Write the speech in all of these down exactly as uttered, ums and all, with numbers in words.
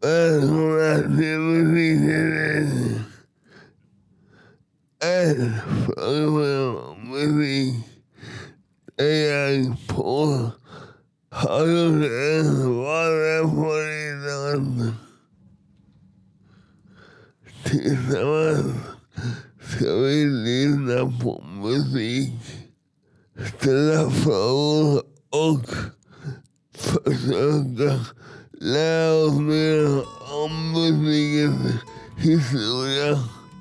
välkomna till musikserien. En fråga om musik är jag på har gjort en vana på redan. Tillsammans ska vi lyssna på musik, ställa frågor och försöka lära oss mer om musikens historia.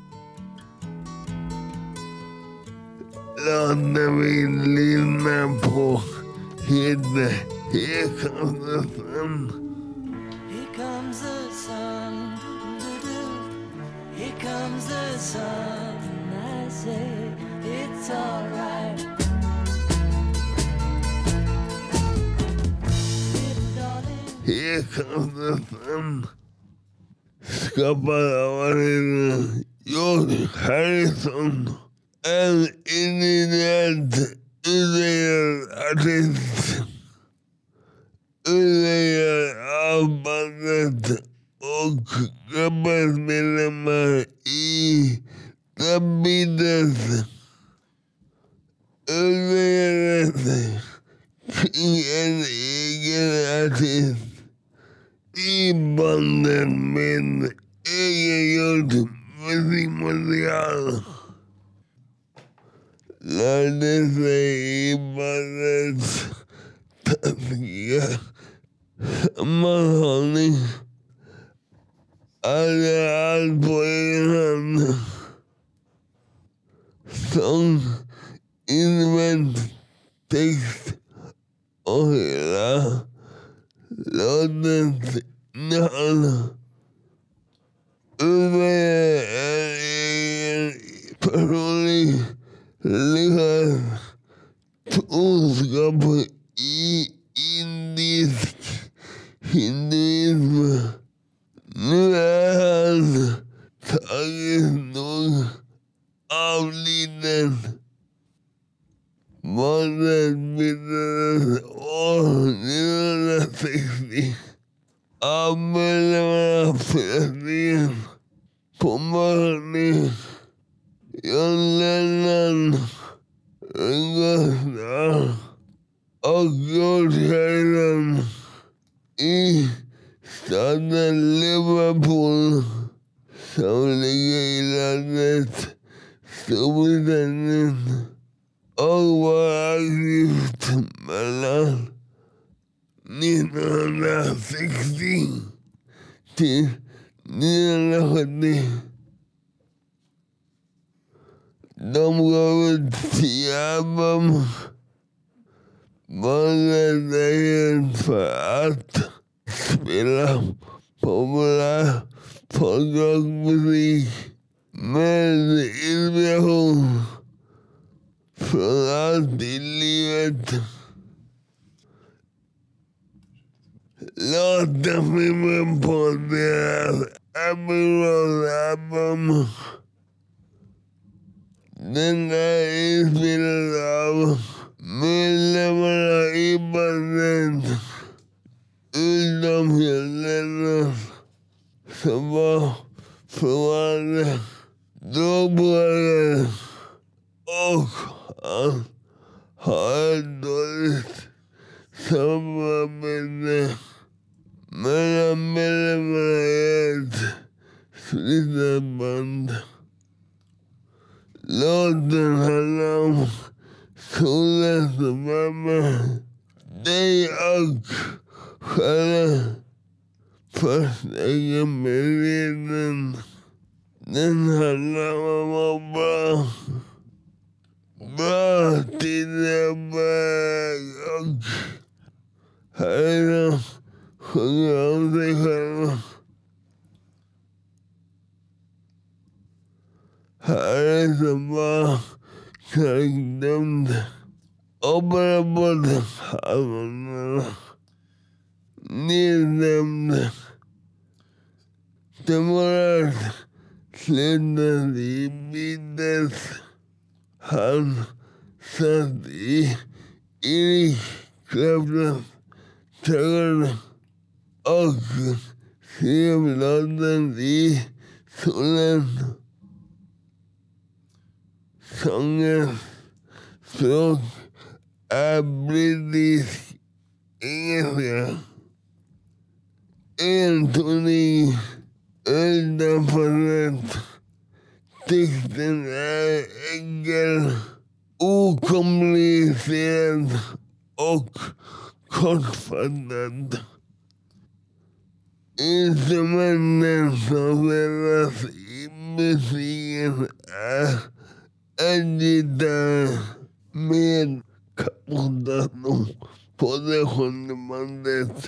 Låten vi lyssnar på heter Here Comes the Sun. Here comes the sun, here comes the sun. I say it's alright. Here Comes the Sun. Skapad av George Harrison. En individuellt utvecklad artist. Utvecklad av bandet och gruppens medlemmar i The Beatles. Utvecklades kring en egen artist i banden med egengjort musikmaterial. Lärde sig i bandets taskiga sammanhållning. Hade allt på egen hand. Sång, instrument, text och hela låtens innehåll. Utvecklade en egen personlig lyckas troskap i indisk hinduism. Nu är han tragiskt nog avliden. Bandet bildades år nittonhundrasextio av medlemmarna Fredrik på morgonen. John Lennon, Ringo Starr och George Harrison i staden Liverpool som ligger i landet Storbritannien och var aktivt mellan nittonhundrasextio till nittonhundrasjuttio. De gav ut tio album. Bandet är helt för att spela populär folkrockmusik med inspiration från allt i livet. Låten filmen på deras Abbey Road-album. Den är inspelad av medlemmarna i bandet utom John Lennon som var förvarande drogpåverkad och han har ett dåligt samarbete mellan medlemmarna i ett splittrat band. Låten handlar om solens värme, dig och själva första medveten. Den handlar om att vara bra, bra tider och höra sjunga om sig själva. Här är som var kränkdömd och bara både halvorna nednämnd. Det var att sluta i Beatles. Han satt i Eric Claptons trädgård och skrev låten i solen. Sångens språk är brittisk engelska. Entonig utanför. Texten är enkel, okomplicerad och kortfattad. Instrumenten som spelas i musiken är en gitarr med kapotdator på det sjunde bandet.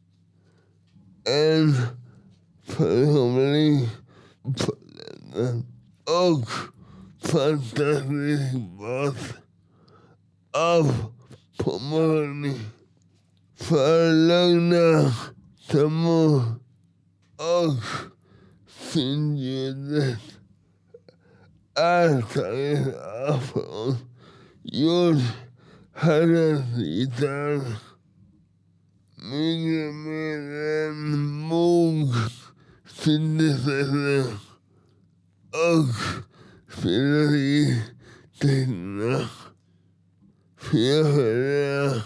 En församling på den och fantastisk bas av Pommerny för lugna tempo och synljudet är taget från George Harrisons gitarr. Mycket mer än Moog synthesizer och spelar i texterna. Fjärde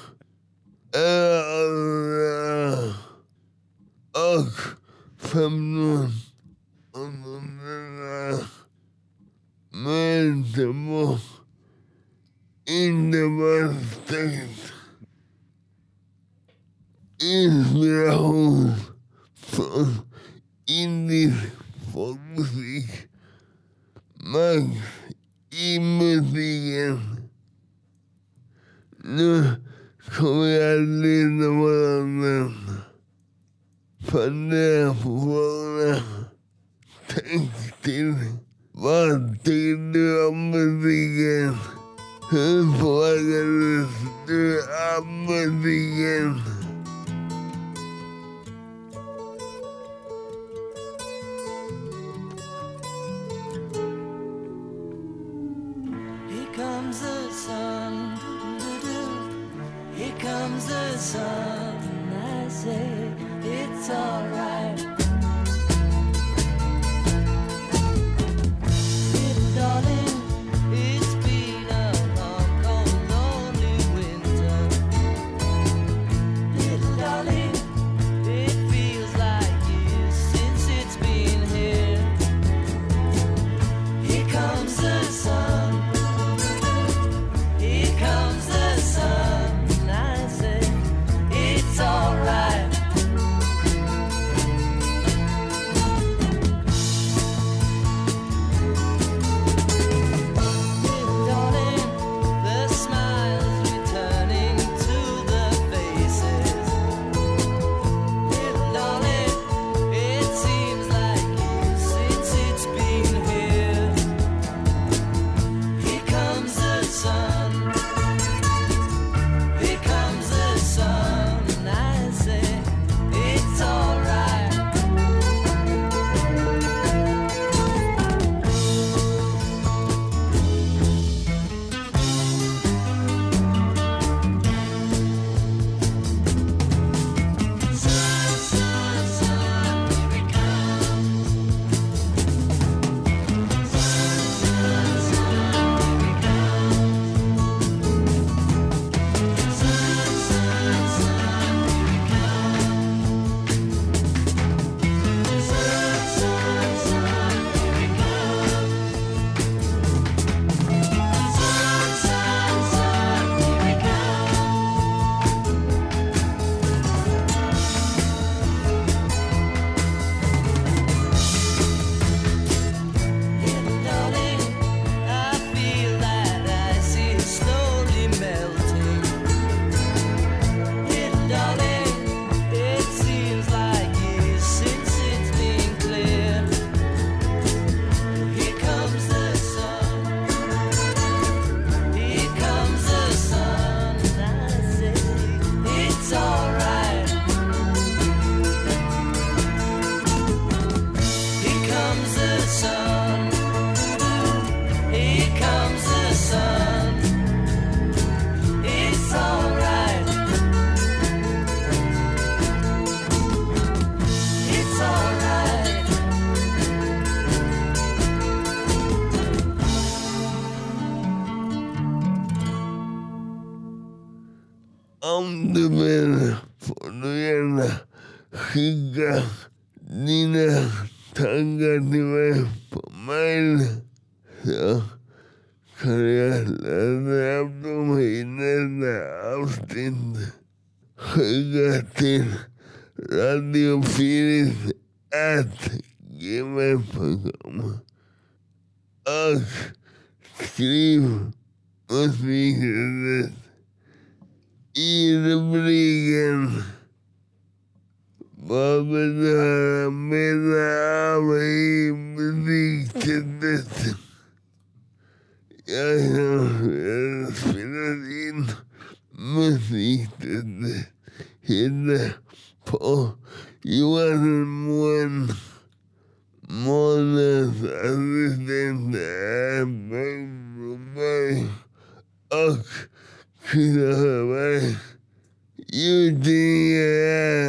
är och femton åttonhundra med tempo. Inte bara text. Inspiration från indisk folkmusik. Max i musiken. Nu kommer jag lyssna på den. Fundera på frågorna. Tänk till. Vad tycker du om musiken? Hur påverkar du av musiken? Here comes the sun, here comes the sun, I say it's alright. Little darling, it's been a long, cold, lonely winter. Little darling, it feels like years since it's been here. Here comes the sun. Here comes the sun, I say, it's alright. om du vill får du gärna skicka dina tankar till mig på mail. Så kan jag läsa upp dem i nästa avsnitt. Skicka till radiofilis at gmail punkt com och skriv musikrättet i rubriken. Vad vill du höra mer av i musikrättet? Jag har spelat in musikrättet hittar på Johan Moen. Månadsassistent är Bengt Broberg och Christer Hörberg. Ljudtekniker är